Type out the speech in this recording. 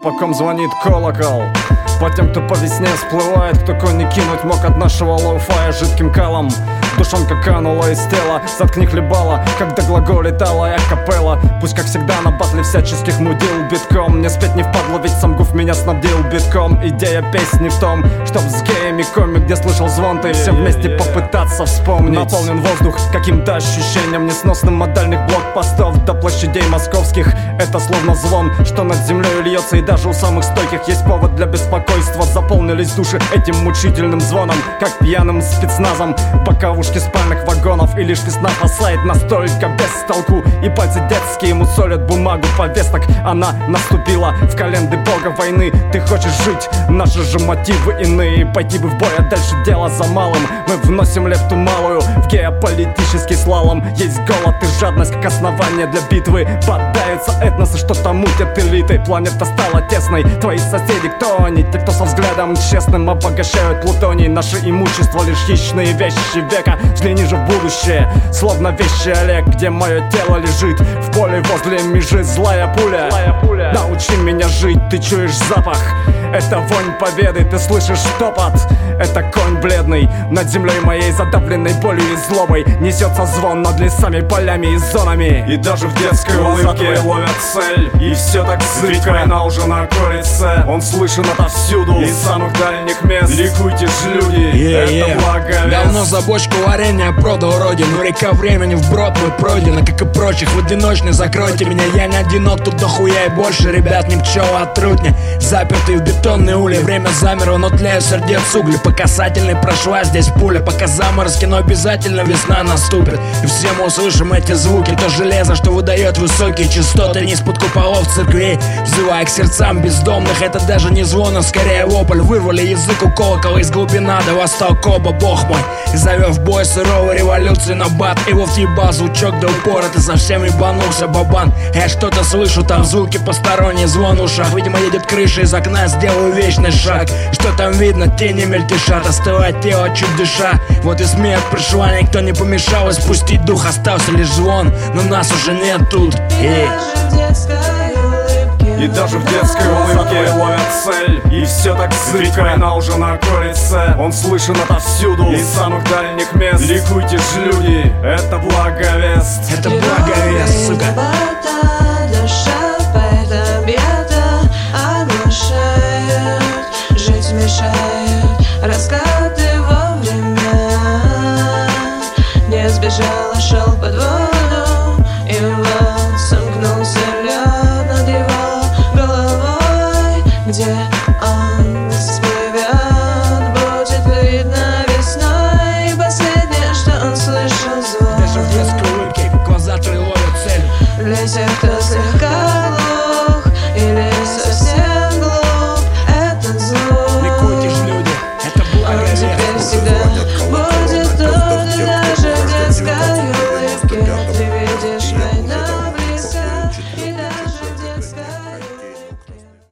по ком звонит колокол. По тем, кто по весне всплывает, кто конь не кинуть мог от нашего лоу-фая жидким калом. Душонка канула из тела, заткни хлебала, когда глаголитала я капелла. Пусть, как всегда, на батле всяческих мудил битком. Мне спеть не впадло, ведь сам Гуф меня снабдил битком. Идея песни в том, чтоб с геями комик, где слышал звон, ты всем вместе попытаться вспомнить. Наполнен воздух каким-то ощущением несносным от дальних блокпостов до площадей московских. Это словно звон, что над землей льется, и даже у самых стойких есть повод для беспокойства. Заполнились души этим мучительным звоном, как пьяным спецназом. Боковушки спальных вагонов, и лишь весна спасает настолько без толку. И пальцы детские мусолят бумагу повесток. Она наступила в календы бога войны. Ты хочешь жить, наши же мотивы иные. Пойти бы в бой, а дальше дело за малым. Мы вносим лепту малую в геополитический слалом. Есть голод и жадность как основание для битвы. Бодаются этносы, что-то мутят элитой. Планета стала тесной, твои соседи кто они? Те, кто со взглядом честным обогащают плутоний. Наше имущество лишь хищные вещи века. Взгляни же в будущее, словно вещи Олег, где мое тело лежит в поле возле межи. Злая пуля, научи меня жить, ты чуешь запах. Это вонь победы, ты слышишь топот. Это конь бледный, над землей моей задавленной болью и злобой. Несется звон над лесами, полями и зонами. И даже в детской улыбке ловят цель. И все так зыбко, война уже на околице. Он слышен отовсюду, из самых дальних мест. Ликуйте ж, люди, это благовест. Давно за бочку варенья продал родину. Река времени вброд мы пройдена, как и прочих в одиночный. Закройте меня, я не одинок, тут дохуя и больше ребят, не пчела, а трутня. Запертый в бетонной уле, время замерло, но тлеют сердец угли. По касательной прошла здесь пуля, пока заморозки, но обязательно весна наступит. И все мы услышим эти звуки, то железо, что выдает высокие частоты. Не из-под куполов церквей, взывая к сердцам бездомных. Это даже не звон, а скорее вопль. Вырвали язык у колокола из глубина до востока, оба бог мой. И зовет в бой суровой революции на бат. Его въебал звучок до упора, ты совсем ебанулся, бабан. Я что-то слышу, там звуки посторонние, звон в ушах. Видимо, едет крыша из окна, сделаю вечный шаг. Что там видно, тени мельтешат, остывает тело, чуть дыша. Вот и смерть пришла, никто не помешал испустить дух. Остался лишь звон, но нас уже нет тут. И даже в детской улыбке ловят цель. И все так зыбко, война уже на околице. Он слышен отовсюду, из самых дальних мест. Ликуйте ж, люди, это благовест. Это благовест, сука. Жить мешает, раскаты вовремя. Не сбежал, а шел под воду, и вот сомкнулся лед над его головой, где